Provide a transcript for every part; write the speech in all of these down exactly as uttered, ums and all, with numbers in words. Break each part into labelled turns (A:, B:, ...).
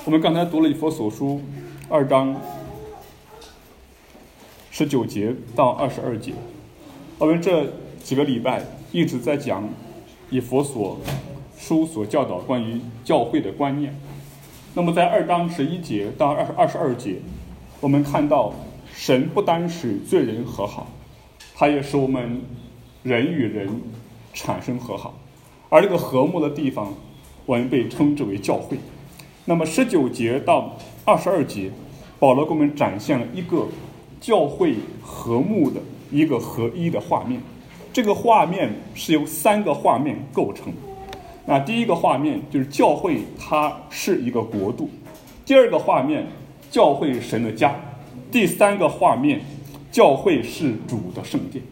A: 我们刚才读了以弗所书二章十九节到二十二节，我们这几个礼拜一直在讲以弗所书所教导关于教会的观念。那么在二章十一节到二二十二节，我们看到神不单使罪人和好，他也使我们人与人产生和好，而这个和睦的地方我们被称之为教会。那么十九节到二十二节，保罗给我们展现了一个教会和睦的一个合一的画面。这个画面是由三个画面构成。那第一个画面就是教会它是一个国度，第二个画面教会是神的家，第三个画面教会是主的圣殿。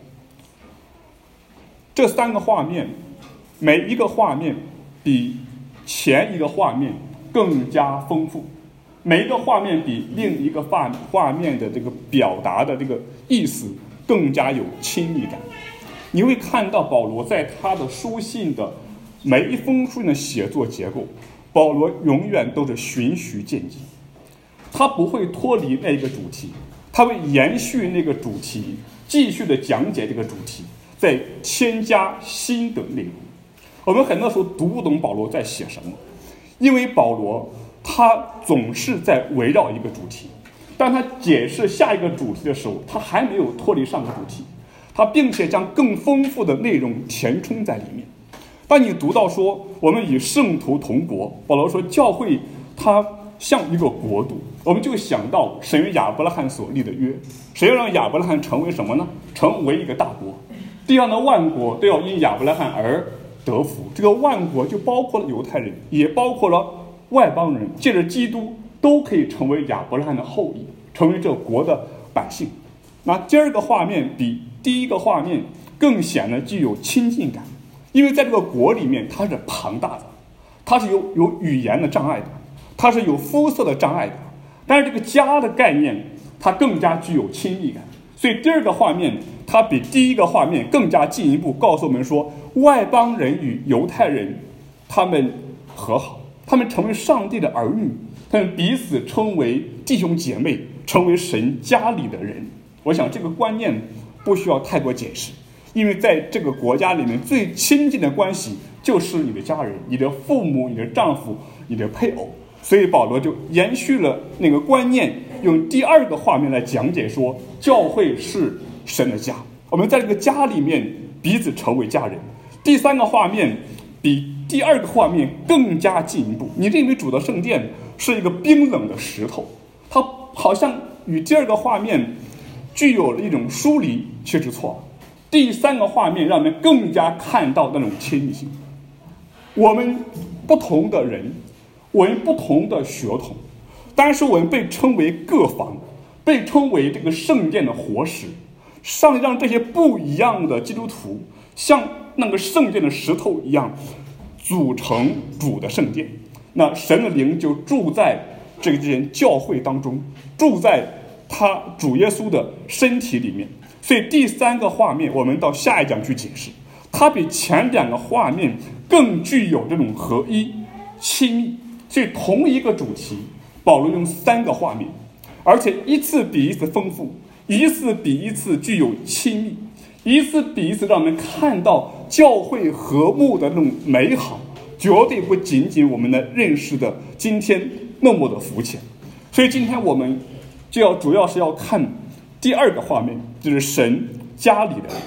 A: 这三个画面每一个画面比前一个画面更加丰富，每一个画面比另一个画画面的这个表达的这个意思更加有亲密感。你会看到保罗在他的书信的每一封书的写作结构，保罗永远都是循序渐进，他不会脱离那个主题，他会延续那个主题，继续的讲解这个主题，再添加新的内容。我们很多时候读不懂保罗在写什么，因为保罗他总是在围绕一个主题，当他解释下一个主题的时候，他还没有脱离上个主题，他并且将更丰富的内容填充在里面。当你读到说我们与圣徒同国，保罗说教会它像一个国度，我们就想到神与亚伯拉罕所立的约，谁要让亚伯拉罕成为什么呢？成为一个大国，地上的万国都要因亚伯拉罕而得福。这个万国就包括了犹太人，也包括了外邦人，借着基督都可以成为亚伯拉罕的后裔，成为这国的百姓。那第二个画面比第一个画面更显得具有亲近感，因为在这个国里面它是庞大的，它是有有语言的障碍的，它是有肤色的障碍的，但是这个家的概念它更加具有亲密感。所以第二个画面它比第一个画面更加进一步告诉我们说，外邦人与犹太人他们和好，他们成为上帝的儿女，他们彼此称为弟兄姐妹，成为神家里的人。我想这个观念不需要太多解释，因为在这个国家里面最亲近的关系就是你的家人，你的父母，你的丈夫，你的配偶。所以保罗就延续了那个观念，用第二个画面来讲解说教会是神的家，我们在这个家里面彼此成为家人。第三个画面比第二个画面更加进一步，你认为主的圣殿是一个冰冷的石头，它好像与第二个画面具有了一种疏离，却是错了。第三个画面让我们更加看到那种亲密性。我们不同的人，我们不同的血统，但是我们被称为各房，被称为这个圣殿的活石。上帝让这些不一样的基督徒像那个圣殿的石头一样组成主的圣殿，那神的灵就住在这个间教会当中，住在他主耶稣的身体里面。所以第三个画面我们到下一讲去解释，它比前两个画面更具有这种合一亲密。所以同一个主题保罗用三个画面，而且一次比一次丰富，一次比一次具有亲密，一次比一次让我们看到教会和睦的那种美好，绝对不仅仅我们的认识的今天那么的肤浅。所以今天我们就要主要是要看第二个画面，就是神家里的人。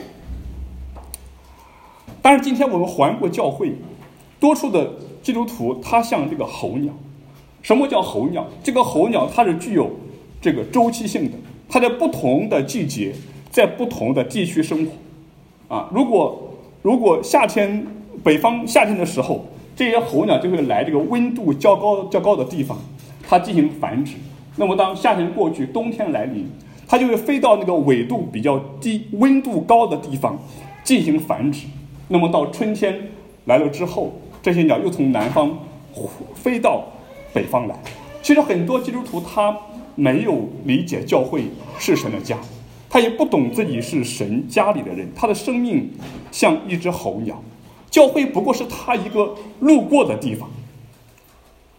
A: 但是今天我们环顾教会，多数的基督徒他像这个候鸟。什么叫候鸟？这个候鸟它是具有这个周期性的，它在不同的季节在不同的地区生活啊。如果如果夏天北方夏天的时候，这些候鸟就会来这个温度较高较高的地方，它进行繁殖。那么当夏天过去，冬天来临，它就会飞到那个纬度比较低温度高的地方进行繁殖。那么到春天来了之后，这些鸟又从南方飞到北方来。其实很多基督徒他没有理解教会是神的家，他也不懂自己是神家里的人，他的生命像一只候鸟，教会不过是他一个路过的地方。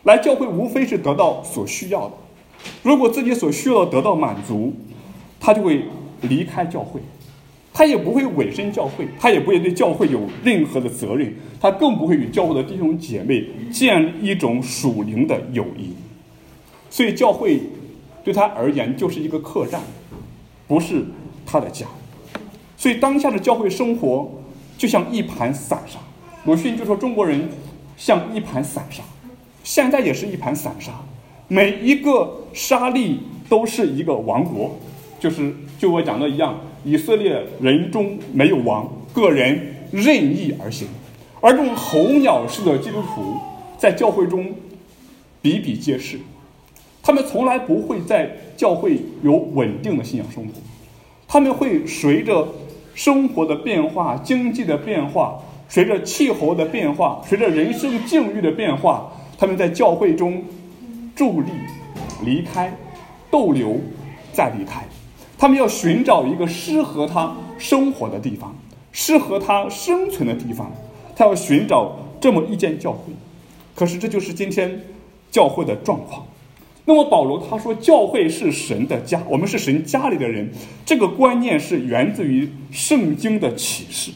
A: 来教会无非是得到所需要的，如果自己所需要的得到满足，他就会离开教会，他也不会委身教会，他也不会对教会有任何的责任，他更不会与教会的弟兄姐妹建立一种属灵的友谊。所以教会对他而言就是一个客栈，不是他的家。所以当下的教会生活就像一盘散沙，鲁迅就说中国人像一盘散沙，现在也是一盘散沙，每一个沙粒都是一个王国，就是就我讲的一样，以色列人中没有王，个人任意而行。而这种候鸟式的基督徒在教会中比比皆是，他们从来不会在教会有稳定的信仰生活，他们会随着生活的变化、经济的变化，随着气候的变化，随着人生境遇的变化，他们在教会中伫立、离开、逗留、再离开。他们要寻找一个适合他生活的地方，适合他生存的地方，他要寻找这么一间教会。可是这就是今天教会的状况。那么保罗他说教会是神的家，我们是神家里的人，这个观念是源自于圣经的启示。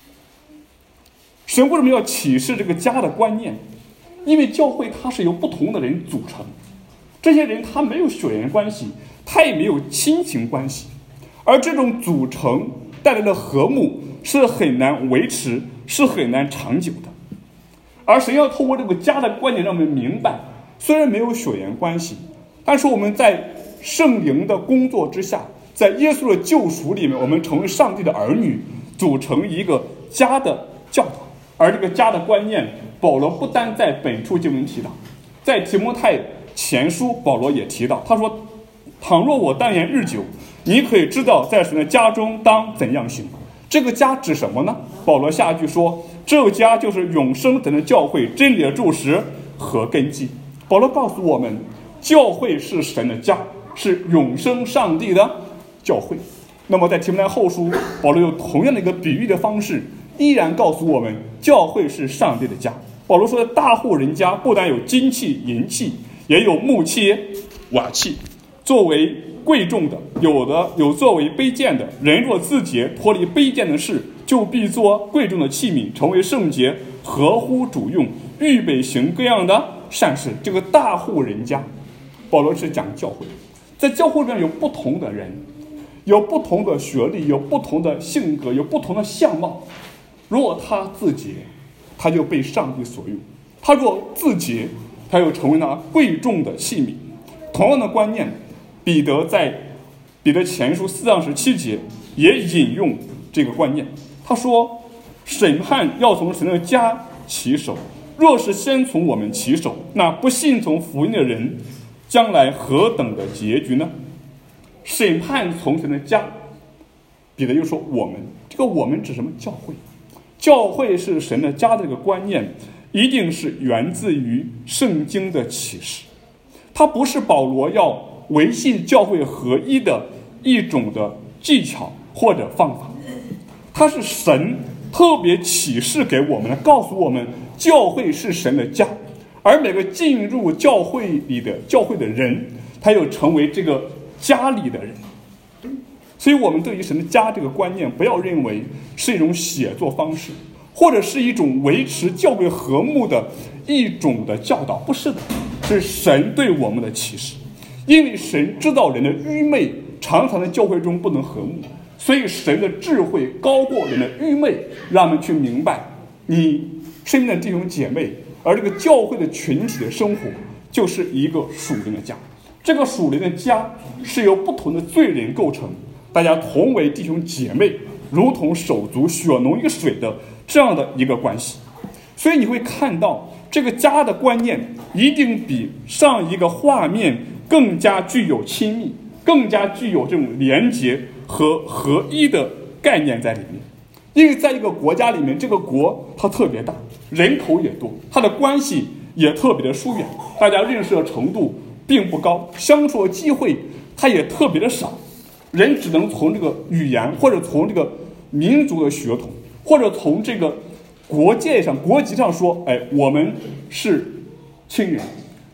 A: 神为什么要启示这个家的观念？因为教会它是由不同的人组成，这些人他没有血缘关系，他也没有亲情关系，而这种组成带来的和睦是很难维持，是很难长久的。而神要透过这个家的观念让我们明白，虽然没有血缘关系，但是我们在圣灵的工作之下，在耶稣的救赎里面，我们成为上帝的儿女，组成一个家的教导。而这个家的观念，保罗不单在本处经文提到，在提摩太前书保罗也提到，他说倘若我但言日久，你可以知道在神的家中当怎样行。这个家指什么呢？保罗下一句说，这个家就是永生神的教会，真理的柱石和根基。保罗告诉我们，教会是神的家，是永生上帝的教会。那么在提摩太后书，保罗用同样的一个比喻的方式，依然告诉我们，教会是上帝的家。保罗说的大户人家不但有金器银器，也有木器瓦器，作为贵重的，有的有作为卑贱的。人若自洁，脱离卑贱的事，就必做贵重的器皿，成为圣洁，合乎主用，预备行各样的善事。这个大户人家，保罗是讲教会，在教会里面有不同的人，有不同的学历，有不同的性格，有不同的相貌。如果他自洁，他就被上帝所用；他若自洁，他又成为那贵重的器皿。同样的观念，彼得在彼得前书四章十七节也引用这个观念。他说，审判要从神的家起手，若是先从我们起手，那不信从福音的人将来何等的结局呢？审判从神的家，彼得又说我们，这个我们指什么？教会。教会是神的家的这个观念，一定是源自于圣经的启示。它不是保罗要维系教会合一的一种的技巧或者方法，它是神特别启示给我们的，告诉我们教会是神的家，而每个进入教会里的教会的人，他又成为这个家里的人。所以我们对于神的家这个观念，不要认为是一种写作方式，或者是一种维持教会和睦的一种的教导，不是的，是神对我们的启示。因为神知道人的愚昧常常在教会中不能和睦，所以神的智慧高过人的愚昧，让我们去明白你身边的弟兄姐妹，而这个教会的群体的生活就是一个属灵的家。这个属灵的家是由不同的罪人构成，大家同为弟兄姐妹，如同手足血浓于水的这样的一个关系。所以你会看到这个家的观念一定比上一个画面更加具有亲密，更加具有这种连结和合一的概念在里面。因为在一个国家里面，这个国它特别大，人口也多，它的关系也特别的疏远，大家认识的程度并不高，相处的机会它也特别的少，人只能从这个语言，或者从这个民族的血统，或者从这个国界上国籍上说，哎，我们是亲人，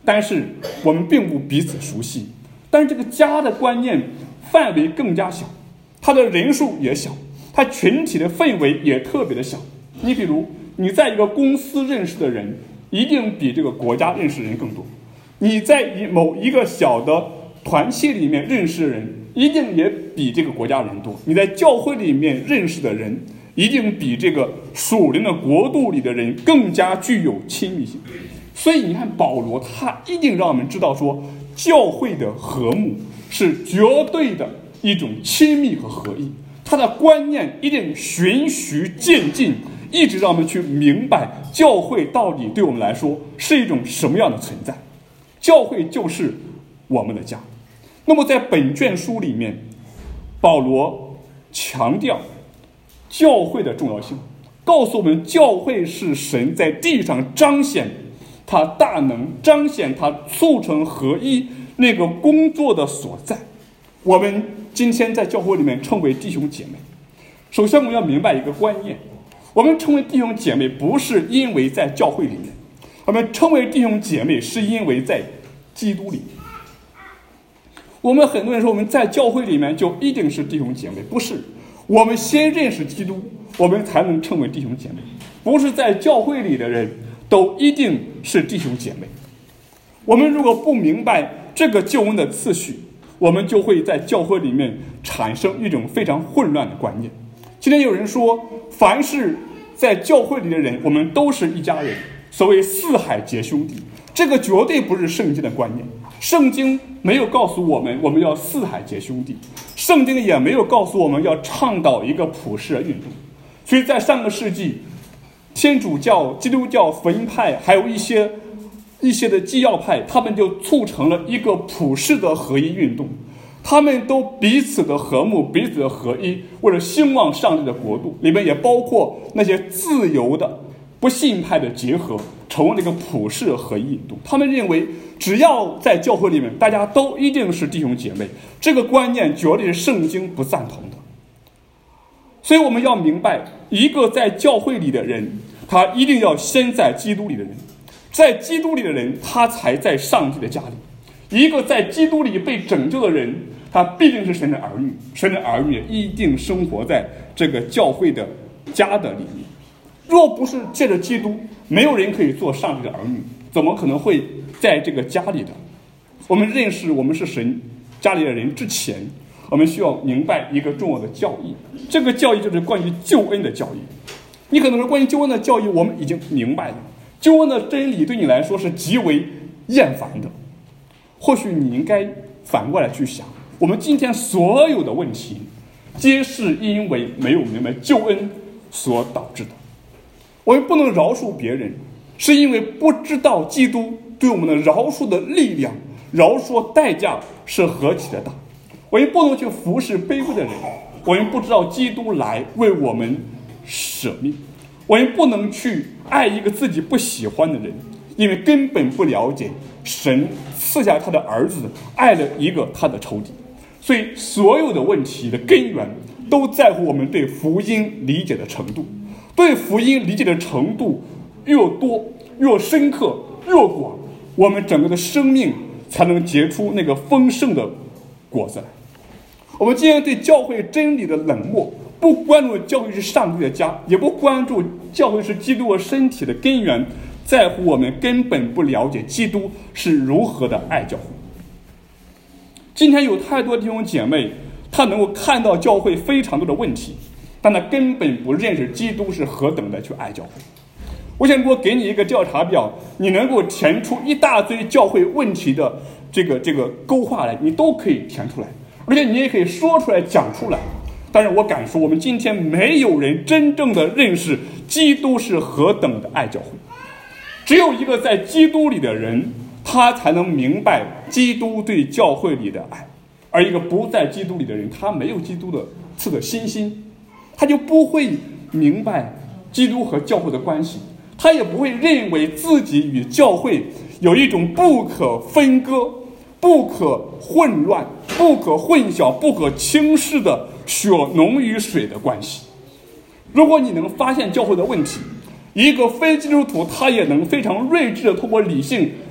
A: 但是我们并不彼此熟悉。但是这个家的观念范围更加小，它的人数也小，它群体的氛围也特别的小。你比如你在一个公司认识的人一定比这个国家认识的人更多，你在某一个小的团体里面认识的人一定也比这个国家人多，你在教会里面认识的人一定比这个属灵的国度里的人更加具有亲密性。所以你看保罗他一定让我们知道说，教会的和睦是绝对的一种亲密和合一，他的观念一定循序渐进，一直让我们去明白教会到底对我们来说是一种什么样的存在。教会就是我们的家。那么在本卷书里面，保罗强调教会的重要性，告诉我们教会是神在地上彰显他大能，彰显他促成合一那个工作的所在。我们今天在教会里面称为弟兄姐妹，首先我们要明白一个观念，我们称为弟兄姐妹不是因为在教会里面，我们称为弟兄姐妹是因为在基督里面。我们很多人说我们在教会里面就一定是弟兄姐妹，不是，我们先认识基督，我们才能称为弟兄姐妹。不是在教会里的人都一定是弟兄姐妹。我们如果不明白这个救恩的次序，我们就会在教会里面产生一种非常混乱的观念。今天有人说，凡是在教会里的人，我们都是一家人，所谓四海皆兄弟，这个绝对不是圣经的观念。圣经没有告诉我们我们要四海皆兄弟，圣经也没有告诉我们要倡导一个普世的运动。所以在上个世纪，天主教、基督教、福音派还有一些一些的基要派，他们就促成了一个普世的合一运动，他们都彼此的和睦，彼此的合一，为了兴旺上帝的国度。里面也包括那些自由的不信派的结合，成为了一个普世合一运动。他们认为只要在教会里面大家都一定是弟兄姐妹，这个观念绝对是圣经不赞同的。所以我们要明白，一个在教会里的人，他一定要先在基督里的人，在基督里的人，他才在上帝的家里。一个在基督里被拯救的人，他必定是神的儿女，神的儿女一定生活在这个教会的家的里面。若不是借着基督，没有人可以做上帝的儿女，怎么可能会在这个家里的？我们认识我们是神家里的人之前，我们需要明白一个重要的教义，这个教义就是关于救恩的教义。你可能说，关于救恩的教义我们已经明白了，救恩的真理对你来说是极为厌烦的。或许你应该反过来去想，我们今天所有的问题皆是因为没有明白救恩所导致的。我们不能饶恕别人，是因为不知道基督对我们的饶恕的力量，饶恕代价是何其的大。我们不能去服侍卑微的人，我们不知道基督来为我们舍命。我们不能去爱一个自己不喜欢的人，因为根本不了解神赐下他的儿子爱了一个他的仇敌。所以所有的问题的根源都在乎我们对福音理解的程度，对福音理解的程度越多越深刻越广，我们整个的生命才能结出那个丰盛的果子来。我们今天对教会真理的冷漠，不关注教会是上帝的家，也不关注教会是基督的身体的根源，在乎我们根本不了解基督是如何的爱教会。今天有太多弟兄姐妹，他能够看到教会非常多的问题，但他根本不认识基督是何等的去爱教会。我想如果给你一个调查表，你能够填出一大堆教会问题的这个这个勾画来，你都可以填出来，而且你也可以说出来讲出来。但是我敢说，我们今天没有人真正的认识基督是何等的爱教会。只有一个在基督里的人，他才能明白基督对教会里的爱。而一个不在基督里的人，他没有基督的赐的信心，他就不会明白基督和教会的关系，他也不会认为自己与教会有一种不可分割、不可混乱、不可混淆、不可轻视的血浓于水的关系。如果你能发现教会的问题，一个非基督徒他也能非常睿智的通过理性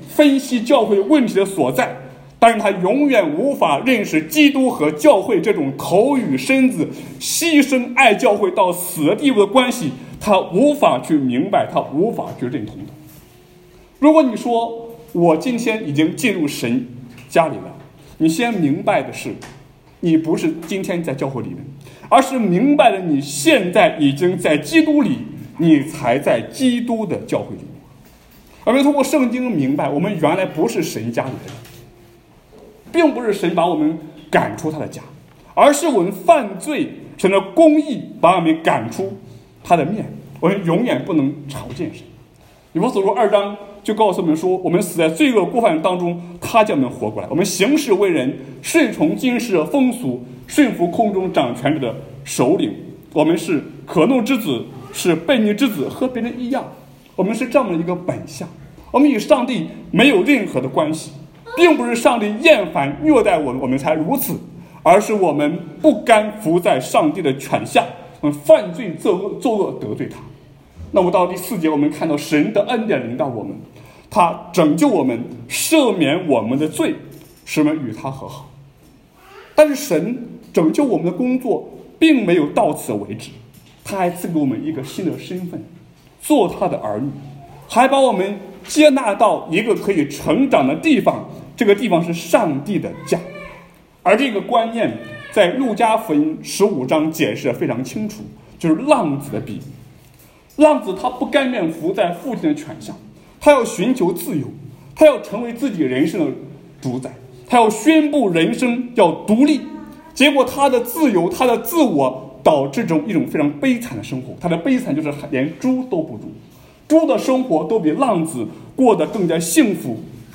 A: 分析教会问题的所在，但是他永远无法认识基督和教会这种头与身子牺牲爱教会到死的地步的关系，他无法去明白，他无法去认同的。如果你说我今天已经进入神家里了，你先明白的是你不是今天在教会里面，而是明白了你现在已经在基督里，你才在基督的教会里面。而没通过圣经明白，我们原来不是神家里的人，并不是神把我们赶出他的家，而是我们犯罪，神的公义把我们赶出他的面，我们永远不能朝见神。以弗所书二章就告诉我们说，我们死在罪恶过犯当中，他叫我们活过来。我们行事为人，顺从今世的风俗，顺服空中掌权者的首领。我们是可怒之子，是悖逆之子，和别人一样。我们是这样的一个本相，我们与上帝没有任何的关系，并不是上帝厌烦虐待我们，我们才如此，而是我们不甘服在上帝的权下，我们犯罪作恶，作恶得罪他。那么到第四节，我们看到神的恩典临到我们，他拯救我们，赦免我们的罪，使我们与他和好。但是神拯救我们的工作并没有到此为止，他还赐给我们一个新的身份，做他的儿女，还把我们接纳到一个可以成长的地方，这个地方是上帝的家。而这个观念在路加福音十五章解释得非常清楚，就是浪子的比喻。浪子他不甘愿服在父亲的权下，他要寻求自由，他要成为自己人生的主宰，他要宣布人生要独立。结果他的自由，他的自我导致这种一种非常悲惨的生活。他的悲惨就是连猪都不如，猪的生活都比浪子过得更加幸福。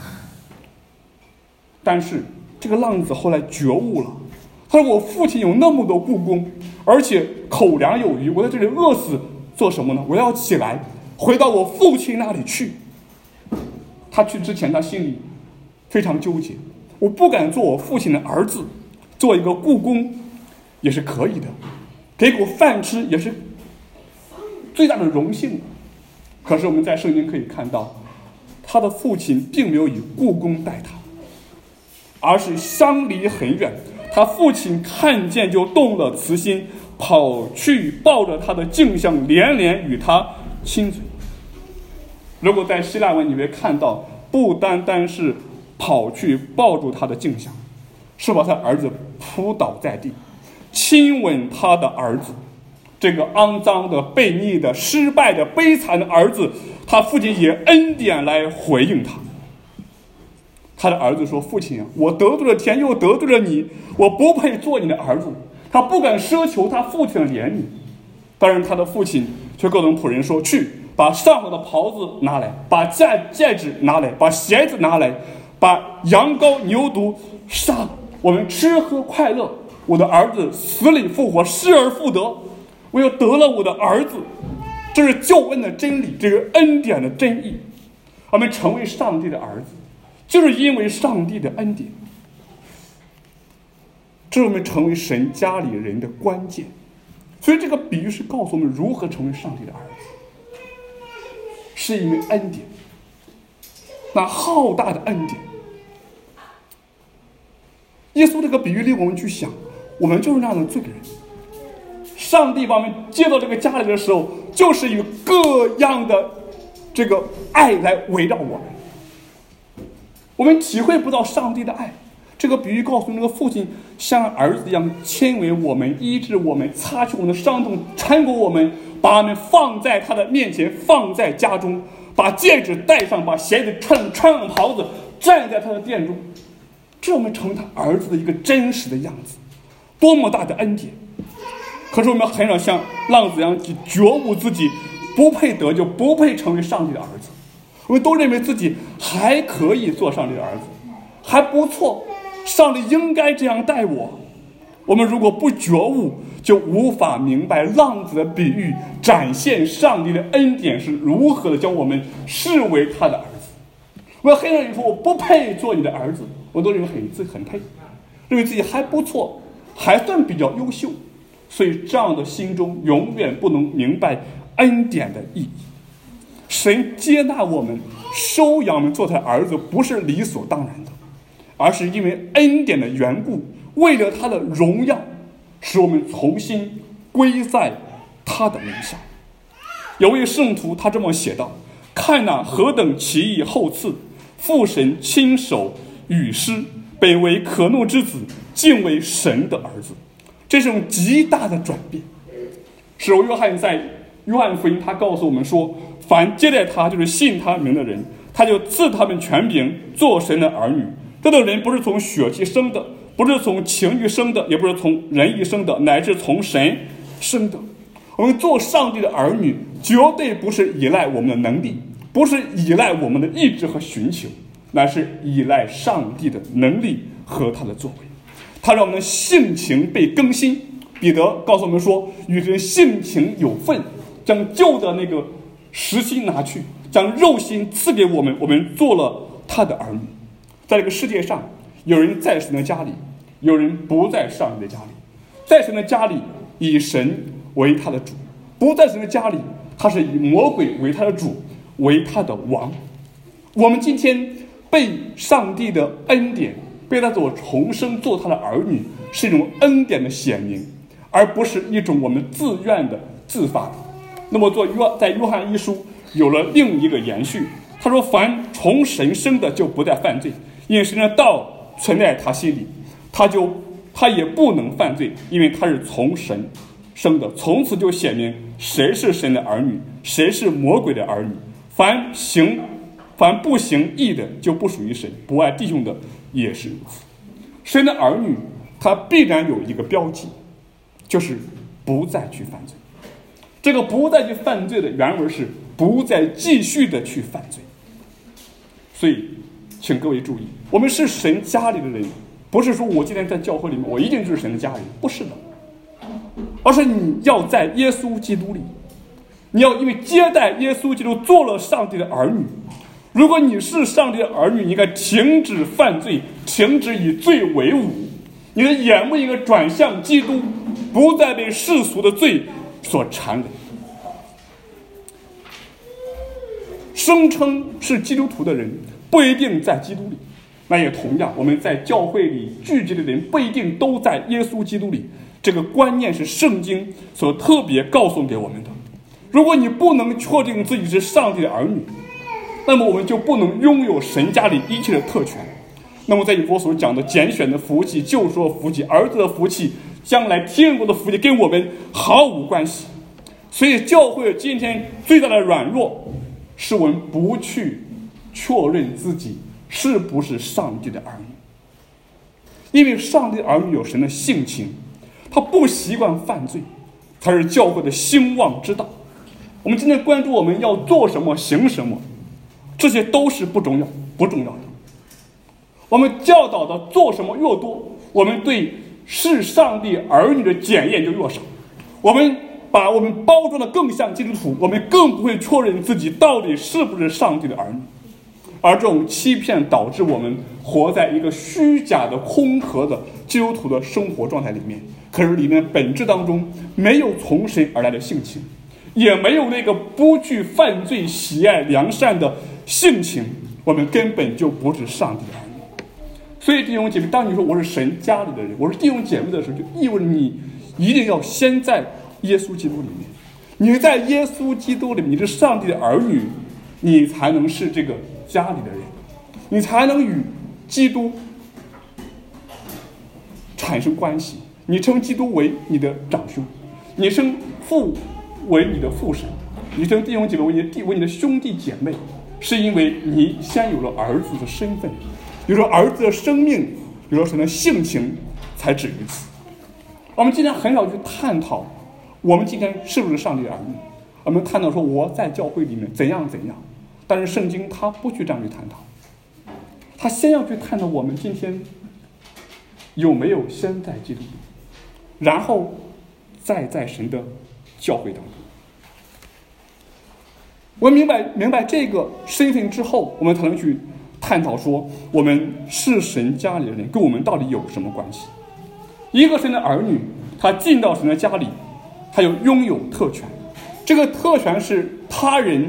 A: 但是这个浪子后来觉悟了，他说我父亲有那么多雇工，而且口粮有余，我在这里饿死做什么呢？我要起来回到我父亲那里去。他去之前他心里非常纠结，我不敢做我父亲的儿子，做一个雇工也是可以的，给口饭吃也是最大的荣幸。可是我们在圣经可以看到，他的父亲并没有以雇工待他，而是相离很远。他父亲看见就动了慈心，跑去抱着他的镜像，连连与他亲嘴。如果在希腊文你会看到，不单单是跑去抱住他的镜像，是把他儿子扑倒在地，亲吻他的儿子。这个肮脏的、悖逆的、失败的、悲惨的儿子，他父亲以恩典来回应他。他的儿子说，父亲啊，我得罪了天，又得罪了你，我不配做你的儿子。他不敢奢求他父亲的怜悯，但是他的父亲却告诉仆人说，去把上好的袍子拿来，把戒戒指拿来，把鞋子拿来，把羊羔牛犊杀了，我们吃喝快乐。我的儿子死里复活，失而复得，我又得了我的儿子。这是救恩的真理，这是恩典的真意。我们成为上帝的儿子，就是因为上帝的恩典。这是我们成为神家里人的关键。所以这个比喻是告诉我们如何成为上帝的儿子，是因为恩典，那浩大的恩典。耶稣这个比喻令我们去想，我们就是那样的罪人。上帝把我们接到这个家里的时候，就是以各样的这个爱来围绕我们。我们体会不到上帝的爱。这个比喻告诉那个父亲像儿子一样牵为我们，医治我们，擦去我们的伤痛，缠裹我们，把我们放在他的面前，放在家中，把戒指戴上，把鞋子穿，穿上袍子，站在他的殿中。这是我们成为他儿子的一个真实的样子，多么大的恩典。可是我们很少像浪子一样去觉悟自己不配得救，不配成为上帝的儿子。我们都认为自己还可以做上帝的儿子，还不错，上帝应该这样待我。我们如果不觉悟，就无法明白浪子的比喻展现上帝的恩典是如何的将我们视为他的儿子。我要黑人说我不配做你的儿子，我都认为很自很配，认为自己还不错，还算比较优秀。所以这样的心中永远不能明白恩典的意义。 神接纳我们，收养我们做他的儿子，不是理所当然的，而是因为恩典的缘故，为了他的荣耀，使我们重新归在他的名下。有位圣徒他这么写道：看哪，何等奇异厚赐！父神亲手与师，本为可怒之子，竟为神的儿子。这是种极大的转变。使徒约翰在约翰福音他告诉我们说，凡接待他，就是信他名的人，他就赐他们权柄做神的儿女。这个人不是从血气生的，不是从情欲生的，也不是从人意生的，乃是从神生的。我们做上帝的儿女，绝对不是依赖我们的能力，不是依赖我们的意志和寻求，乃是依赖上帝的能力和他的作为。他让我们的性情被更新。彼得告诉我们说，与人性情有份，将旧的那个实心拿去，将肉心赐给我们，我们做了他的儿女。在这个世界上，有人在神的家里，有人不在上帝的家里。在神的家里，以神为他的主；不在神的家里，他是以魔鬼为他的主，为他的王。我们今天被上帝的恩典，被他所重生做他的儿女，是一种恩典的显明，而不是一种我们自愿的自发的。那么做约在约翰一书有了另一个延续，他说凡从神生的就不再犯罪，因为神的道存在他心里，他就他也不能犯罪，因为他是从神生的。从此就显明谁是神的儿女，谁是魔鬼的儿女。凡行凡不行义的就不属于神，不爱弟兄的也是如此。神的儿女他必然有一个标记，就是不再去犯罪。这个不再去犯罪的原文是不再继续的去犯罪。所以请各位注意，我们是神家里的人，不是说我今天在教会里面我一定就是神的家人，不是的，而是你要在耶稣基督里，你要因为接待耶稣基督做了上帝的儿女。如果你是上帝的儿女，你应该停止犯罪，停止以罪为伍，你的眼目应该转向基督，不再被世俗的罪所缠累。声称是基督徒的人不一定在基督里，那也同样，我们在教会里聚集的人不一定都在耶稣基督里。这个观念是圣经所特别告诉给我们的。如果你不能确定自己是上帝的儿女，那么我们就不能拥有神家里一切的特权。那么在以弗所讲的拣选的福气、救赎的福气、儿子的福气、将来天国的福气跟我们毫无关系。所以教会今天最大的软弱是我们不去确认自己是不是上帝的儿女。因为上帝的儿女有神的性情，他不习惯犯罪，才是教会的兴旺之道。我们今天关注我们要做什么行什么，这些都是不重要不重要的。我们教导的做什么越多，我们对是上帝儿女的检验就越少。我们把我们包装的更像基督徒，我们更不会确认自己到底是不是上帝的儿女。而这种欺骗导致我们活在一个虚假的空壳的基督徒的生活状态里面，可是里面本质当中没有从神而来的性情，也没有那个不惧犯罪喜爱良善的性情，我们根本就不是上帝的儿女。所以弟兄姐妹，当你说我是神家里的人，我是弟兄姐妹的时候，就意味着你一定要先在耶稣基督里面。你在耶稣基督里面，你是上帝的儿女，你才能是这个家里的人，你才能与基督产生关系。你称基督为你的长兄，你称父为你的父神，你称弟兄姐妹为你的弟为你的兄弟姐妹，是因为你先有了儿子的身份，有了儿子的生命，有了神的性情，才止于此。我们今天很少去探讨我们今天是不是上帝的儿女，我们看到说我在教会里面怎样怎样，但是圣经他不去这样去探讨，他先要去探讨我们今天有没有先在基督里，然后再在神的教会当中。我们明白明白这个身份之后，我们才能去探讨说我们是神家里的人跟我们到底有什么关系。一个神的儿女，他进到神的家里，他有拥有特权，这个特权是他人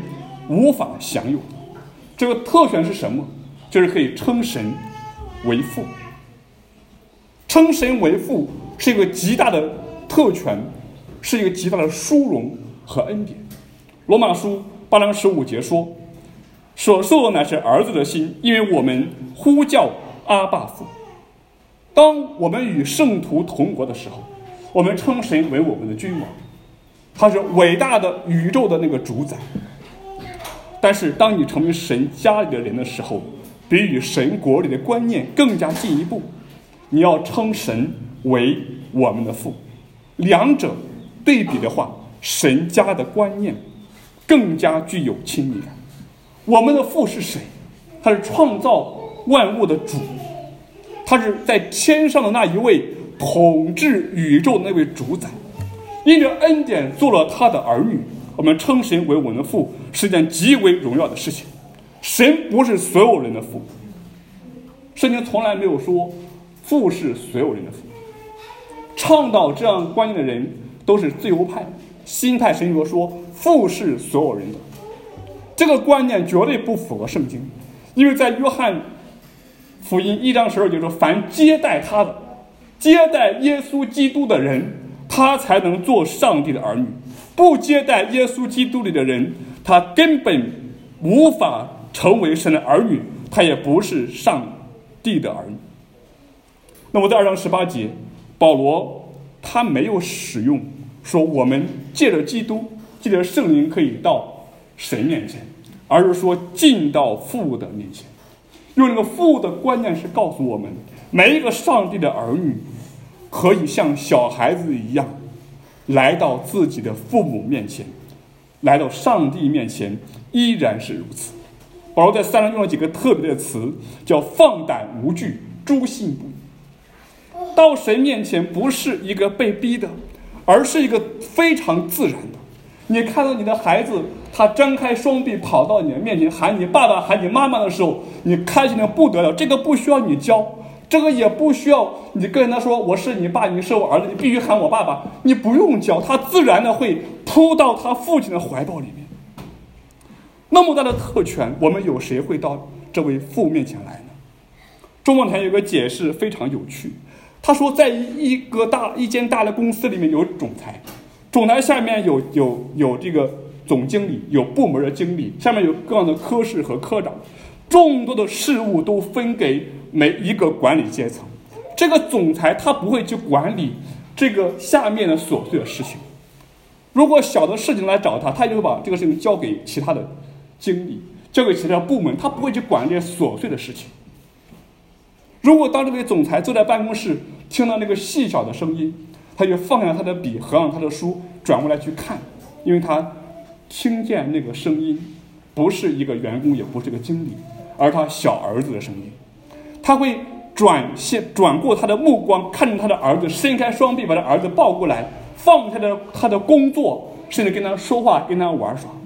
A: 无法享有的。这个特权是什么？就是可以称神为父。称神为父是一个极大的特权，是一个极大的殊荣和恩典。罗马书八章十五节说，所受的乃是儿子的心，因为我们呼叫阿爸父。当我们与圣徒同国的时候，我们称神为我们的君王，他是伟大的宇宙的那个主宰。但是当你成为神家里的人的时候，比与神国里的观念更加进一步，你要称神为我们的父。两者对比的话，神家的观念更加具有亲密感。我们的父是谁？他是创造万物的主，他是在天上的那一位统治宇宙的那位主宰，因着恩典做了他的儿女。我们称神为我们的父是一件极为荣耀的事情。神不是所有人的父，圣经从来没有说父是所有人的父。倡导这样观念的人都是自由派、新派神学说父是所有人的，这个观念绝对不符合圣经。因为在约翰福音一章十二节说，凡接待他的，接待耶稣基督的人，他才能做上帝的儿女。不接待耶稣基督里的人，他根本无法成为神的儿女，他也不是上帝的儿女。那么在二章十八节，保罗他没有使用说我们借着基督借着圣灵可以到神面前，而是说进到父的面前。用这个父的观念是告诉我们，每一个上帝的儿女可以像小孩子一样来到自己的父母面前，来到上帝面前，依然是如此。保罗在三章用了几个特别的词，叫放胆无惧，诛心不已。到神面前不是一个被逼的，而是一个非常自然的。你看到你的孩子他张开双臂跑到你的面前，喊你爸爸喊你妈妈的时候，你开心的不得了。这个不需要你教，这个也不需要你跟他说我是你爸，你是我儿子，你必须喊我爸爸，你不用教，他自然的会扑到他父亲的怀抱里面。那么大的特权，我们有谁会到这位父面前来呢？中望台有个解释非常有趣，他说在一个大一间大的公司里面有总裁，总裁下面有有有这个总经理，有部门的经理，下面有各样的科室和科长，众多的事务都分给每一个管理阶层。这个总裁他不会去管理这个下面的琐碎的事情，如果小的事情来找他，他就会把这个事情交给其他的经理，交给其他部门，他不会去管这些琐碎的事情。如果当这位总裁坐在办公室听到那个细小的声音，他就放下他的笔，合上他的书，转过来去看，因为他听见那个声音不是一个员工，也不是个经理，而他小儿子的声音。他会转现转过他的目光，看着他的儿子，伸开双臂把他儿子抱过来，放下的他的工作，甚至跟他说话，跟他玩耍。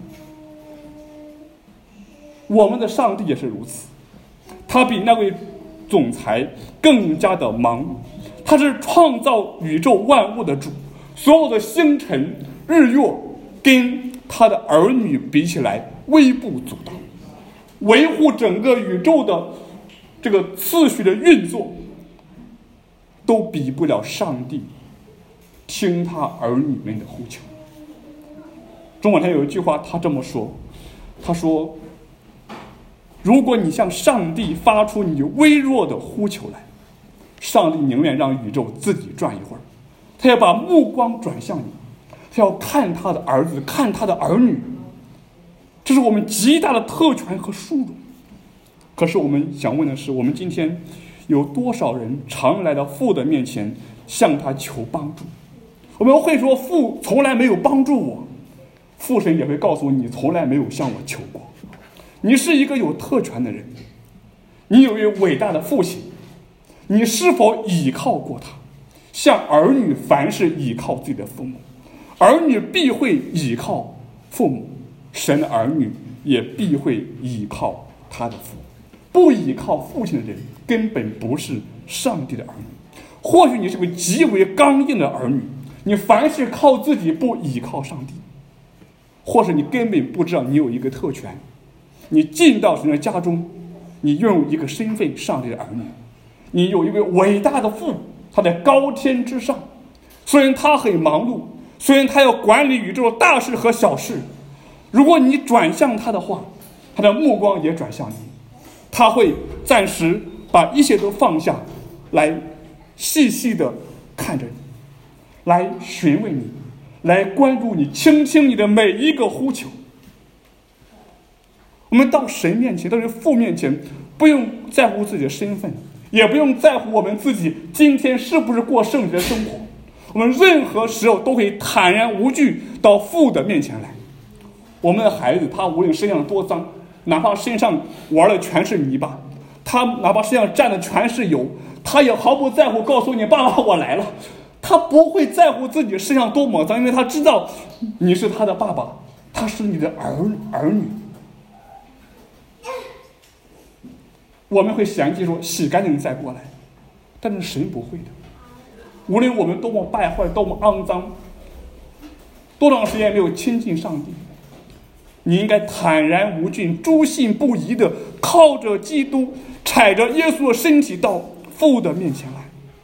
A: 我们的上帝也是如此，他比那位总裁更加的忙碌，他是创造宇宙万物的主，所有的星辰日月跟他的儿女比起来微不足道，维护整个宇宙的这个次序的运作都比不了上帝听他儿女们的呼求。中广台有一句话他这么说，他说如果你向上帝发出你微弱的呼求来，上帝宁愿让宇宙自己转一会儿，他要把目光转向你，他要看他的儿子，看他的儿女。这是我们极大的特权和殊荣。可是我们想问的是，我们今天有多少人常来到父的面前向他求帮助？我们会说父从来没有帮助我，父神也会告诉你，你从来没有向我求过。你是一个有特权的人，你有一位伟大的父亲，你是否倚靠过他？像儿女凡是倚靠自己的父母，儿女必会倚靠父母，神的儿女也必会倚靠他的父。不倚靠父亲的人根本不是上帝的儿女。或许你是个极为刚硬的儿女，你凡是靠自己，不倚靠上帝。 或是你根本不知道你有一个特权，你进到神的家中，你拥有一个身份，上帝的儿女，你有一位伟大的父，他在高天之上，虽然他很忙碌，虽然他要管理宇宙的大事和小事，如果你转向他的话，他的目光也转向你，他会暂时把一切都放下来，细细的看着你，来询问你，来关注你，倾听你的每一个呼求。我们到神面前，到这父面前，不用在乎自己的身份，也不用在乎我们自己今天是不是过圣洁的生活，我们任何时候都可以坦然无惧到父的面前来。我们的孩子，他无论身上多脏，哪怕身上玩的全是泥巴，他哪怕身上沾的全是油，他也毫不在乎，告诉你爸爸我来了。他不会在乎自己身上多么脏，因为他知道你是他的爸爸，他是你的儿儿女。我们会嫌弃说洗干净再过来，但是神不会的。无论我们多么败坏，多么肮脏，多长时间没有亲近上帝，你应该坦然无惧、笃信不疑的靠着基督，踩着耶稣的身体到父的面前来。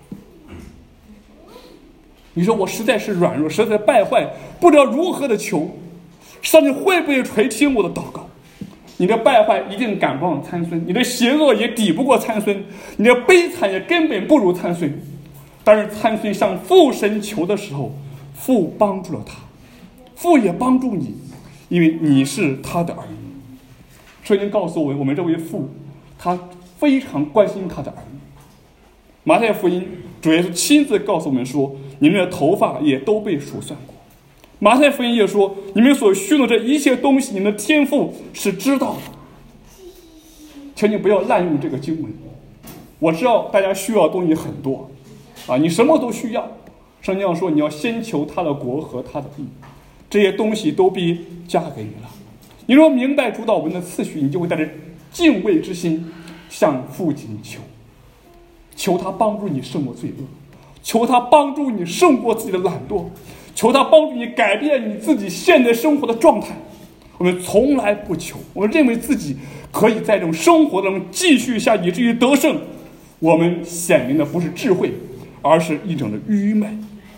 A: 你说我实在是软弱，实在败坏，不知道如何的求，上帝会不会垂听我的祷告？你的败坏一定赶不上参孙，你的邪恶也抵不过参孙，你的悲惨也根本不如参孙。但是参孙向父神求的时候，父帮助了他，父也帮助你，因为你是他的儿女。圣经告诉我们，我们这位父他非常关心他的儿女。马太福音主耶稣亲自告诉我们说，你们的头发也都被数算过。马太福音也说，你们所需的这一切东西，你们的天父是知道的。请你不要滥用这个经文，我知道大家需要的东西很多啊，你什么都需要。圣经上说，你要先求他的国和他的义，这些东西都必加给你了。你若明白主导文的次序，你就会带着敬畏之心向父亲求，求他帮助你胜过罪恶，求他帮助你胜过自己的懒惰，求他帮助你改变你自己现在生活的状态。我们从来不求，我们认为自己可以在这种生活中继续下，以至于得胜。我们显明的不是智慧，而是一种的愚昧。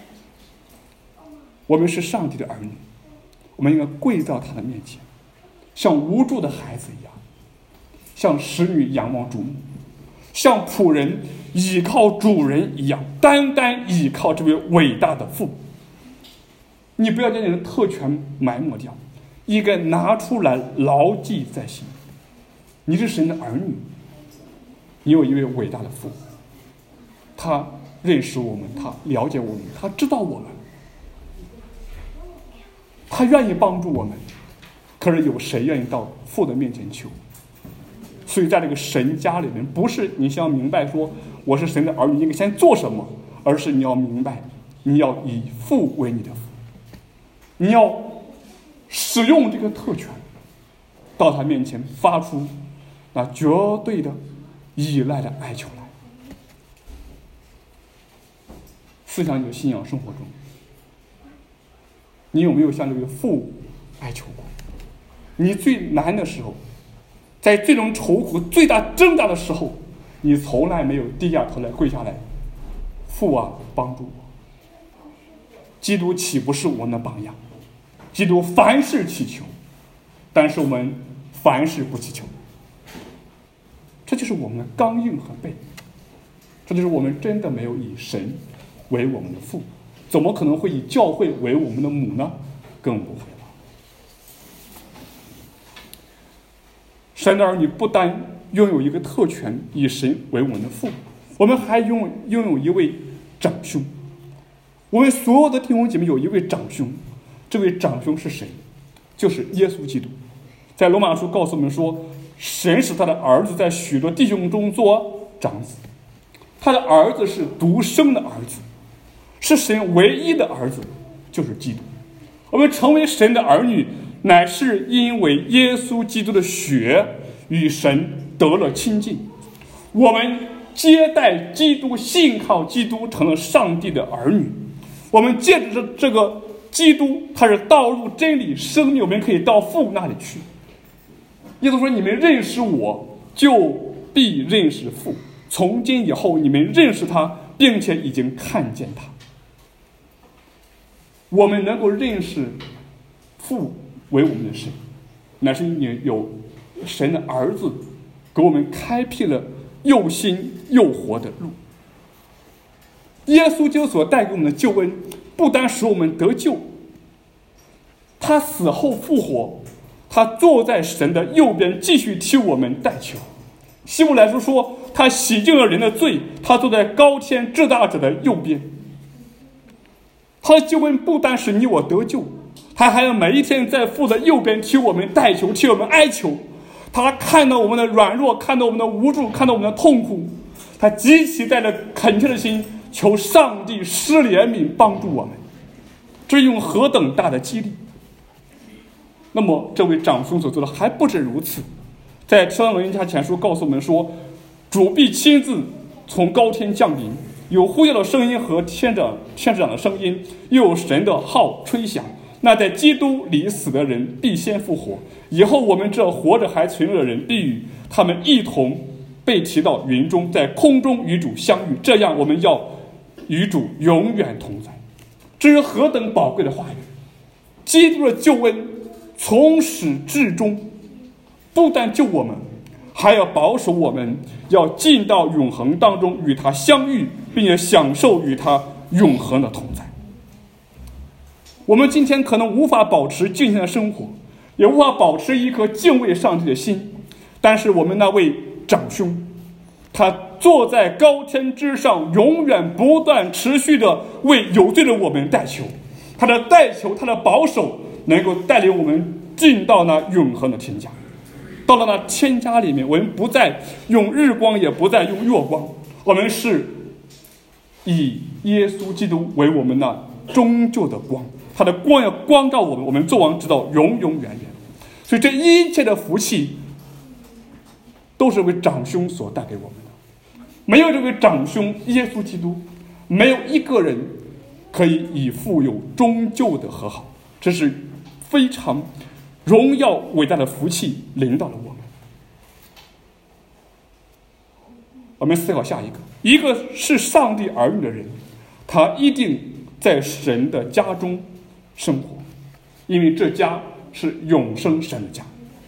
A: 我们是上帝的儿女，我们应该跪到他的面前，像无助的孩子一样，像使女仰望主目，像仆人倚靠主人一样，单单倚靠这位伟大的父。你不要将你的特权埋没掉，应该拿出来牢记在心。你是神的儿女，你有一位伟大的父，他认识我们，他了解我们，他知道我们，他愿意帮助我们。可是有谁愿意到父的面前求？所以在这个神家里面，不是你想要明白说我是神的儿女应该先做什么，而是你要明白，你要以父为你的父，你要使用这个特权，到他面前发出那绝对的依赖的哀求来。思想你的信仰生活中，你有没有向这个父哀求过？你最难的时候，在最终愁苦、最大挣扎的时候，你从来没有低下头来跪下来，父啊，帮助我。基督岂不是我们的榜样？基督凡事祈求，但是我们凡事不祈求。这就是我们的刚硬和背，这就是我们真的没有以神为我们的父，怎么可能会以教会为我们的母呢？更不会了。神的儿女不单拥有一个特权，以神为我们的父，我们还拥拥有一位长兄。我们所有的弟兄姐妹有一位长兄，这位长兄是谁？就是耶稣基督。在罗马书告诉我们说，神使他的儿子在许多弟兄中做长子，他的儿子是独生的儿子，是神唯一的儿子，就是基督。我们成为神的儿女，乃是因为耶稣基督的血与神得了亲近，我们接待基督，信靠基督，成了上帝的儿女。我们借着这个基督他是道路真理生命，我们可以到父那里去。耶稣说，你们认识我，就必认识父，从今以后你们认识他，并且已经看见他。我们能够认识父为我们的神，乃是因为有神的儿子给我们开辟了又新又活的路。耶稣基督所带给我们的救恩，不单使我们得救，他死后复活，他坐在神的右边，继续替我们代求。希伯来书说，他洗净了人的罪，他坐在高天至大者的右边。他的救恩不单使你我得救，他还要每一天在父的右边替我们代求，替我们哀求。他看到我们的软弱，看到我们的无助，看到我们的痛苦，他极其带着恳切的心求上帝施怜悯帮助我们，这用何等大的激励。那么这位长兄所做的还不止如此，在《提摩太前书》告诉我们说，主必亲自从高天降临，有呼叫的声音和天长天使长的声音，又有神的号吹响，那在基督里死的人必先复活，以后我们这活着还存留的人必与他们一同被提到云中，在空中与主相遇，这样我们要与主永远同在。这是何等宝贵的话语！基督的救恩从始至终，不但救我们，还要保守我们，要进到永恒当中与他相遇，并且享受与他永恒的同在。我们今天可能无法保持敬虔的生活，也无法保持一颗敬畏上帝的心，但是我们那位长兄，他坐在高天之上，永远不断持续的为有罪的我们代求，他的代求，他的保守，能够带领我们进到那永恒的天家。到了那天家里面，我们不再用日光，也不再用月光，我们是以耶稣基督为我们那终究的光，他的光要光照我们，我们作王直到永永远远。所以这一切的福气都是为长兄所带给我们的。没有这位长兄耶稣基督，没有一个人可以与父有终究的和好，这是非常荣耀伟大的福气临到了我们。我们思考下一个，一个是上帝儿女的人，他一定在神的家中生活，因为这家是永生神的家。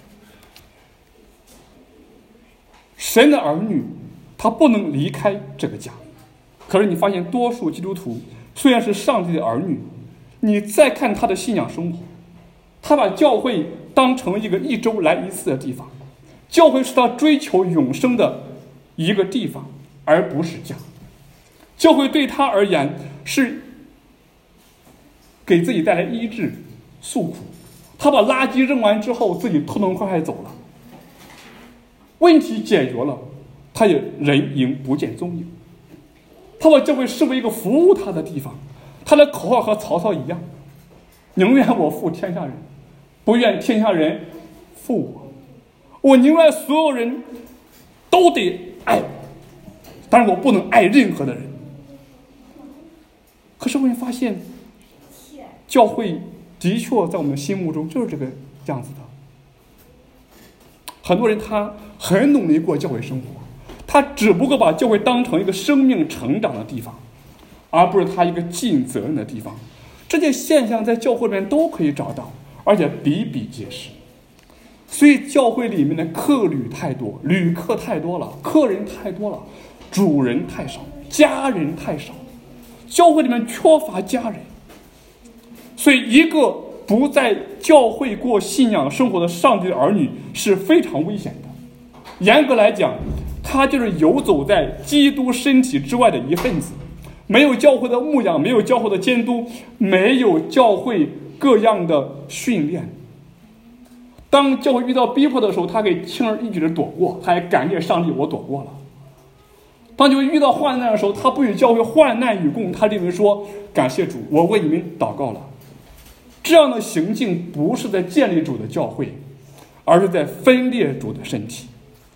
A: 神的儿女他不能离开这个家。可是你发现多数基督徒虽然是上帝的儿女，你再看他的信仰生活，他把教会当成一个一周来一次的地方，教会是他追求永生的一个地方，而不是家。教会对他而言是给自己带来医治诉苦，他把垃圾扔完之后自己痛痛快快走了，问题解决了，他也人影不见踪影。他把教会视为一个服务他的地方，他的口号和曹操一样，宁愿我负天下人，不愿天下人负我。我宁愿所有人都得爱我，但是我不能爱任何的人。可是我们发现教会的确在我们心目中就是这个样子的。很多人他很努力过教会生活，他只不过把教会当成一个生命成长的地方，而不是他一个尽责任的地方。这些现象在教会里面都可以找到，而且比比皆是。所以教会里面的客旅太多，旅客太多了，客人太多了，主人太少，家人太少，教会里面缺乏家人。所以一个不在教会过信仰生活的上帝的儿女是非常危险的。严格来讲，他就是游走在基督身体之外的一份子，没有教会的牧养，没有教会的监督，没有教会各样的训练。当教会遇到逼迫的时候，他可以轻而易举的躲过，他也感谢上帝，我躲过了。当教会遇到患难的时候，他不与教会患难与共，他认为说感谢主，我为你们祷告了。这样的行径不是在建立主的教会，而是在分裂主的身体。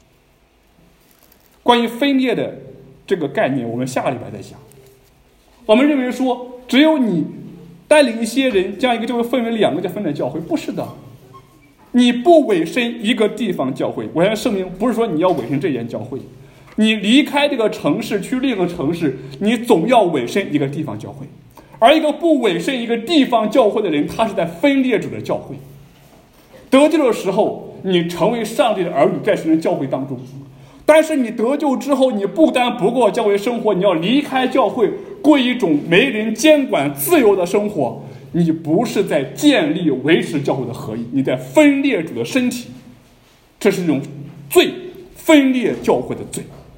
A: 关于分裂的这个概念，我们下个礼拜再讲。我们认为说，只有你带领一些人将一个教会分为两个就分了教会，不是的。你不委身一个地方教会，我要声明，不是说你要委身这间教会，你离开这个城市去另一个城市，你总要委身一个地方教会。而一个不委身一个地方教会的人，他是在分裂主的教会。得救的时候，你成为上帝的儿女，在神的教会当中。但是你得救之后，你不单不过教会生活，你要离开教会，过一种没人监管、自由的生活。你不是在建立、维持教会的合一，你在分裂主的身体，这是一种罪，分裂教会的罪。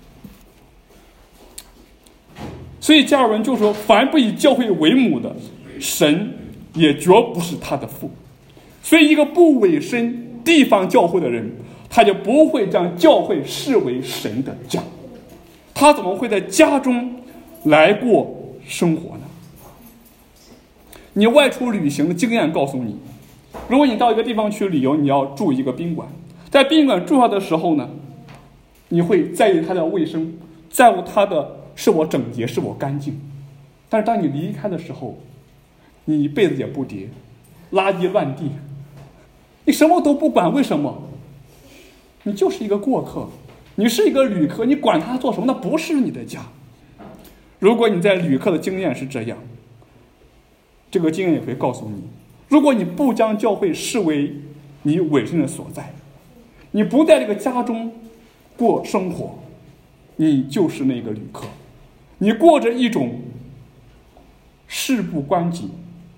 A: 所以加尔文就说，凡不以教会为母的，神也绝不是他的父。所以一个不委身地方教会的人，他就不会将教会视为神的家，他怎么会在家中来过生活呢？你外出旅行的经验告诉你，如果你到一个地方去旅游，你要住一个宾馆，在宾馆住下的时候呢，你会在意它的卫生，在乎它的是否整洁，是否干净。但是当你离开的时候，你被子也不叠，垃圾乱地，你什么都不管。为什么？你就是一个过客，你是一个旅客，你管他做什么，那不是你的家。如果你在旅客的经验是这样，这个经验也会告诉你，如果你不将教会视为你委身的所在，你不在这个家中过生活，你就是那个旅客，你过着一种事不关己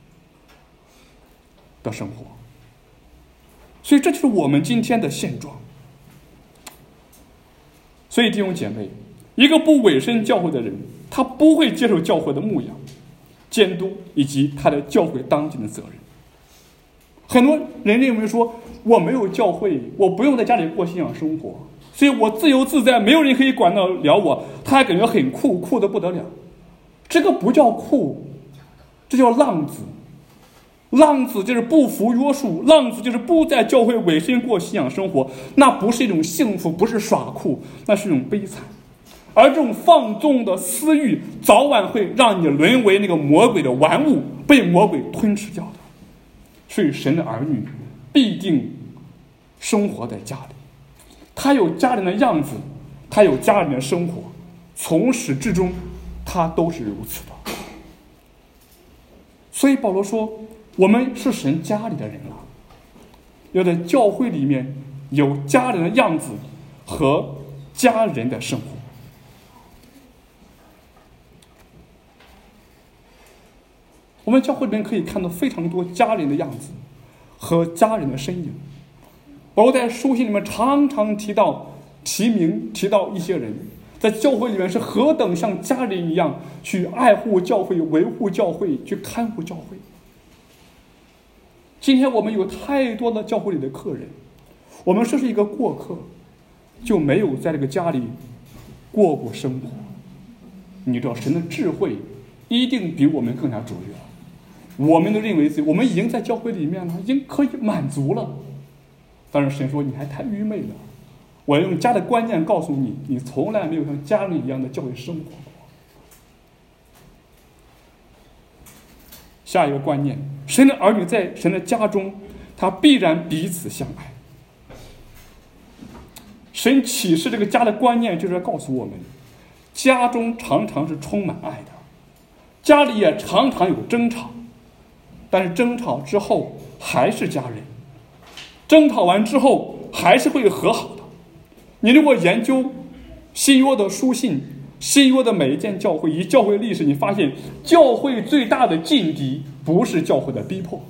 A: 的生活。所以这就是我们今天的现状。所以弟兄姐妹，一个不委身教会的人，他不会接受教会的牧养、监督以及他的教会当尽的责任。很多人认为说，我没有教会，我不用在家里过信仰生活，所以我自由自在，没有人可以管得了我，他还感觉很酷，酷得不得了。这个不叫酷，这叫浪子。浪子就是不服约束，浪子就是不在教会委身过信仰生活，那不是一种幸福，不是耍酷，那是一种悲惨。而这种放纵的私欲，早晚会让你沦为那个魔鬼的玩物，被魔鬼吞噬掉的。所以神的儿女必定生活在家里，他有家人的样子，他有家人的生活，从始至终他都是如此的。所以保罗说，我们是神家里的人了，要在教会里面有家人的样子和家人的生活。我们教会里面可以看到非常多家人的样子和家人的身影。保罗在书信里面常常提到提名提到一些人在教会里面是何等像家人一样去爱护教会、维护教会、去看护教会。今天我们有太多的教会里的客人，我们这是一个过客，就没有在这个家里过过生活。你知道神的智慧一定比我们更加卓越。我们都认为自己我们已经在教会里面了，已经可以满足了。但是神说你还太愚昧了，我要用家的观念告诉你，你从来没有像家人一样的教会生活过。下一个观念，神的儿女在神的家中，他必然彼此相爱。神启示这个家的观念，就是要告诉我们，家中常常是充满爱的，家里也常常有争吵，但是争吵之后还是家人，争吵完之后还是会和好的。你如果研究新约的书信，新约的每一件教会以教会历史，你发现教会最大的劲敌不是教会的逼迫，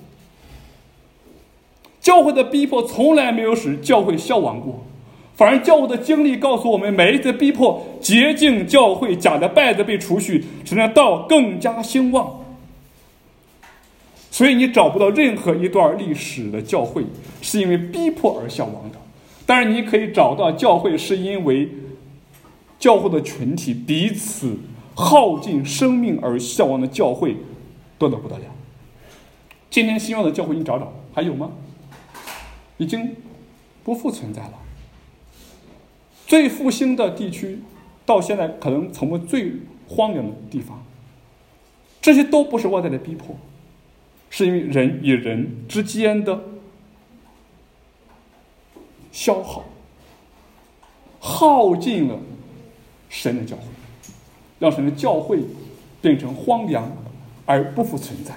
A: 教会的逼迫从来没有使教会消亡过，反而教会的经历告诉我们，每一次逼迫洁净教会，假的败子被除去，使那道更加兴旺。所以你找不到任何一段历史的教会是因为逼迫而消亡的，但是你可以找到教会是因为教会的群体彼此耗尽生命而消亡的教会多得不得了。今天新约的教会你找找还有吗？已经不复存在了。最复兴的地区到现在可能成为最荒凉的地方，这些都不是外在的逼迫， 是因为人与人之间的消耗，耗尽了神的教会，让神的教会变成荒凉而不复存在。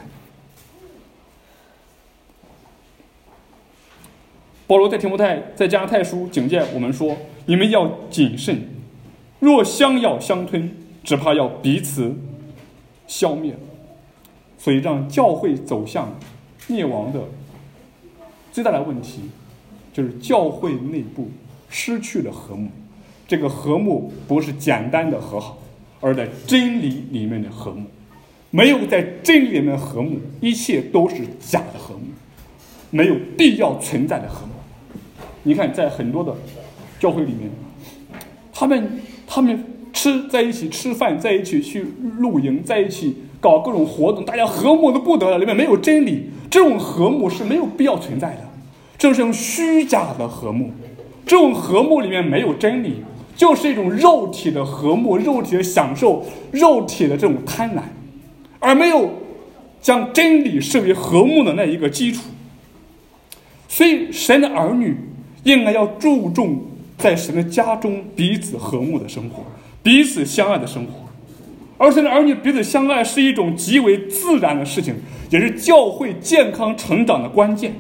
A: 保罗在提摩太在加拉太书警戒我们说，你们要谨慎，若相要相吞，只怕要彼此消灭。所以让教会走向灭亡的最大的问题，就是教会内部失去了和睦。这个和睦不是简单的和好，而在真理里面的和睦。没有在真理里面的和睦，一切都是假的和睦，没有必要存在的和睦。你看在很多的教会里面，他们他们吃在一起吃饭，在一起去露营，在一起搞各种活动，大家和睦的不得了，里面没有真理，这种和睦是没有必要存在的，这是一种虚假的和睦。这种和睦里面没有真理，就是一种肉体的和睦，肉体的享受，肉体的这种贪婪，而没有将真理视为和睦的那一个基础。所以神的儿女应该要注重在神的家中彼此和睦的生活，彼此相爱的生活。而神的儿女彼此相爱是一种极为自然的事情，也是教会健康成长的关键。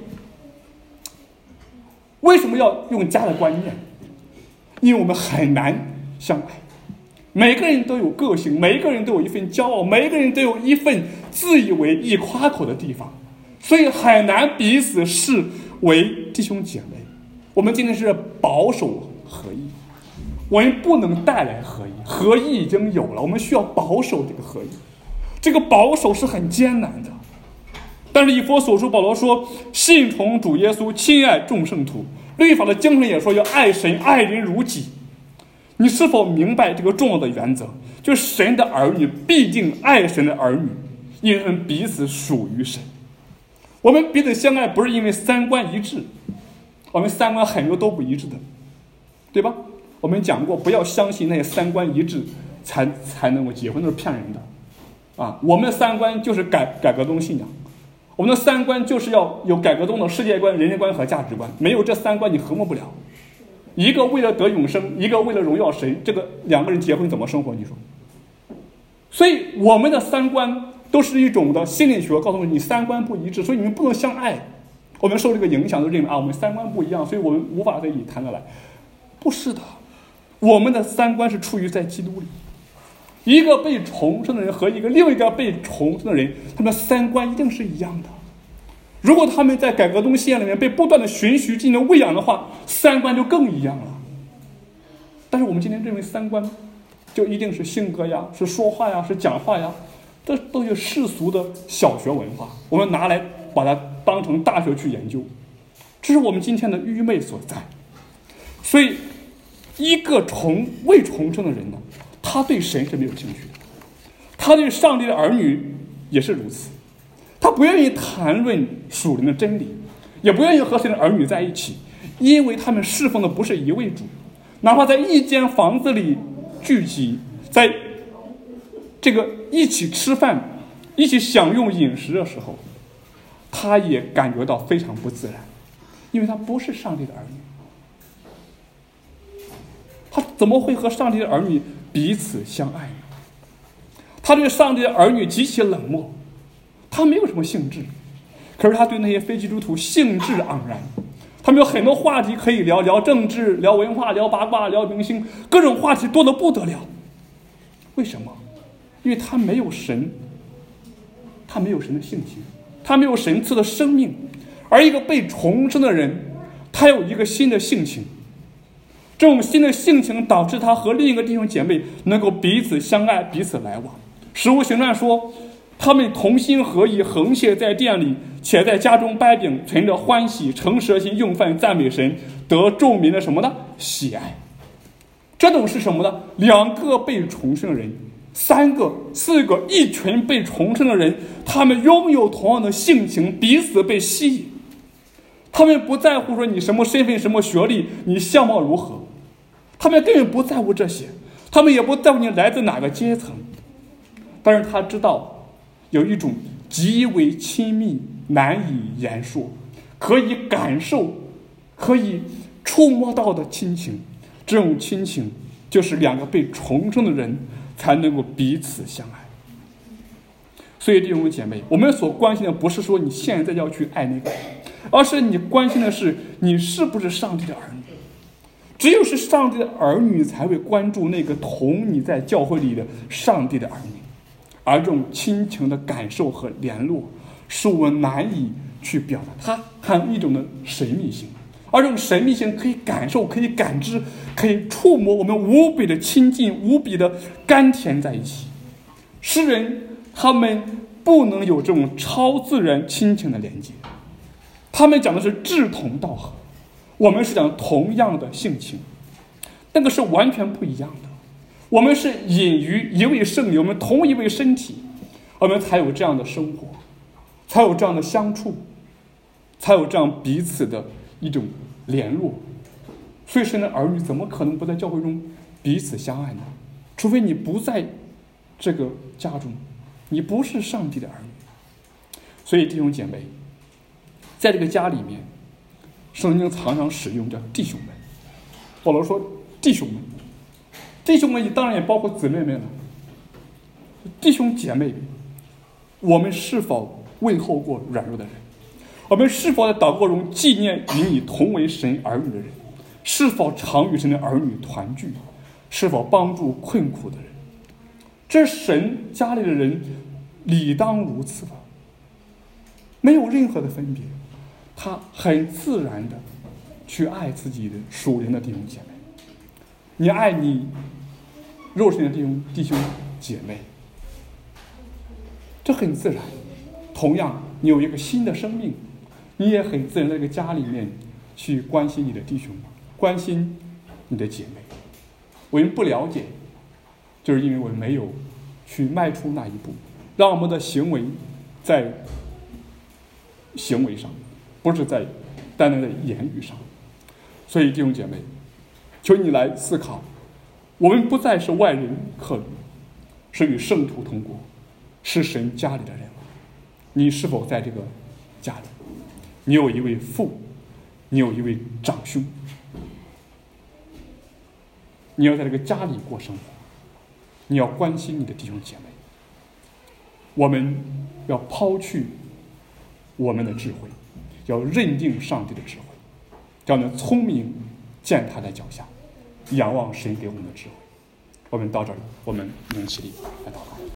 A: 为什么要用家的观念？因为我们很难相爱，每个人都有个性，每一个人都有一份骄傲，每一个人都有一份自以为易夸口的地方，所以很难彼此视为弟兄姐妹。我们今天是保守合一，我们不能带来合一，合一已经有了，我们需要保守这个合一。这个保守是很艰难的，但是以弗所书保罗说，信从主耶稣，亲爱众圣徒。律法的精神也说要爱神，爱人如己。你是否明白这个重要的原则？就是神的儿女必定爱神的儿女，因为他们彼此属于神。我们彼此相爱不是因为三观一致，我们三观很多都不一致的，对吧？我们讲过，不要相信那些三观一致才才能够结婚，都是骗人的啊！我们的三观就是改改革宗信仰，我们的三观就是要有改革宗的世界观、人生观和价值观，没有这三观你和睦不了。一个为了得永生，一个为了荣耀神，这个两个人结婚怎么生活？你说？所以我们的三观都是一种的心理学告诉我们，你三观不一致，所以你们不能相爱。我们受这个影响，都认为啊，我们三观不一样，所以我们无法在一起谈得来。不是的，我们的三观是出于在基督里。一个被重生的人和一个另一个被重生的人，他们的三观一定是一样的。如果他们在改革宗信仰里面被不断的循序进行喂养的话，三观就更一样了。但是我们今天认为三观就一定是性格呀，是说话呀，是讲话呀，这都是世俗的小学文化，我们拿来把它当成大学去研究，这是我们今天的愚昧所在。所以一个重未重生的人呢，他对神是没有兴趣的，他对上帝的儿女也是如此，他不愿意谈论属灵的真理，也不愿意和神的儿女在一起，因为他们侍奉的不是一位主。哪怕在一间房子里聚集，在这个一起吃饭、一起享用饮食的时候，他也感觉到非常不自然，因为他不是上帝的儿女。他怎么会和上帝的儿女彼此相爱呢？他对上帝的儿女极其冷漠，他没有什么兴致，可是他对那些非基督徒兴致盎然。他们有很多话题可以聊，聊政治，聊文化，聊八卦，聊明星，各种话题多得不得了。为什么？因为他没有神，他没有神的性情，他没有神赐的生命。而一个被重生的人，他有一个新的性情，这种新的性情导致他和另一个弟兄姐妹能够彼此相爱，彼此来往。使徒行传说，他们同心合意，横切在店里，且在家中掰饼，存着欢喜，诚实心用饭，赞美神，得众民的什么呢？喜爱。这种是什么呢？两个被重生的人，三个、四个，一群被重生的人，他们拥有同样的性情，彼此被吸引。他们不在乎说你什么身份、什么学历，你相貌如何，他们根本不在乎这些，他们也不在乎你来自哪个阶层。但是他知道有一种极为亲密，难以言说，可以感受，可以触摸到的亲情。这种亲情就是两个被重生的人才能够彼此相爱。所以弟兄姐妹，我们所关心的不是说你现在要去爱那个人，而是你关心的是你是不是上帝的儿女。只有是上帝的儿女才会关注那个同你在教会里的上帝的儿女，而这种亲情的感受和联络是我们难以去表达，它含有一种的神秘性，而这种神秘性可以感受，可以感知，可以触摸，我们无比的亲近，无比的甘甜在一起。诗人他们不能有这种超自然亲情的连接，他们讲的是志同道合，我们是讲同样的性情，那个是完全不一样的。我们是隐于一位圣灵，我们同一位身体，我们才有这样的生活，才有这样的相处，才有这样彼此的一种联络。所以神的儿女怎么可能不在教会中彼此相爱呢？除非你不在这个家中，你不是上帝的儿女。所以弟兄姐妹，在这个家里面，圣经常常使用叫弟兄们。保罗说弟兄们，弟兄们当然也包括姊妹们了。弟兄姐妹，我们是否问候过软弱的人？我们是否在祷告中纪念与你同为神儿女的人？是否常与神的儿女团聚？是否帮助困苦的人？这神家里的人理当如此吧，没有任何的分别，他很自然的去爱自己的属灵的弟兄姐妹。你爱你肉身的弟兄弟兄姐妹，这很自然。同样，你有一个新的生命，你也很自然在这个家里面去关心你的弟兄，关心你的姐妹。我们不了解，就是因为我们没有去迈出那一步，让我们的行为在行为上，不是在单单的言语上。所以弟兄姐妹，求你来思考，我们不再是外人客旅，是与圣徒同国，是神家里的人。你是否在这个家里？你有一位父，你有一位长兄，你要在这个家里过生活，你要关心你的弟兄姐妹。我们要抛去我们的智慧，要认定上帝的智慧，叫那聪明践踏在脚下，仰望神给我们的智慧。我们到这里，我们能起立来祷告。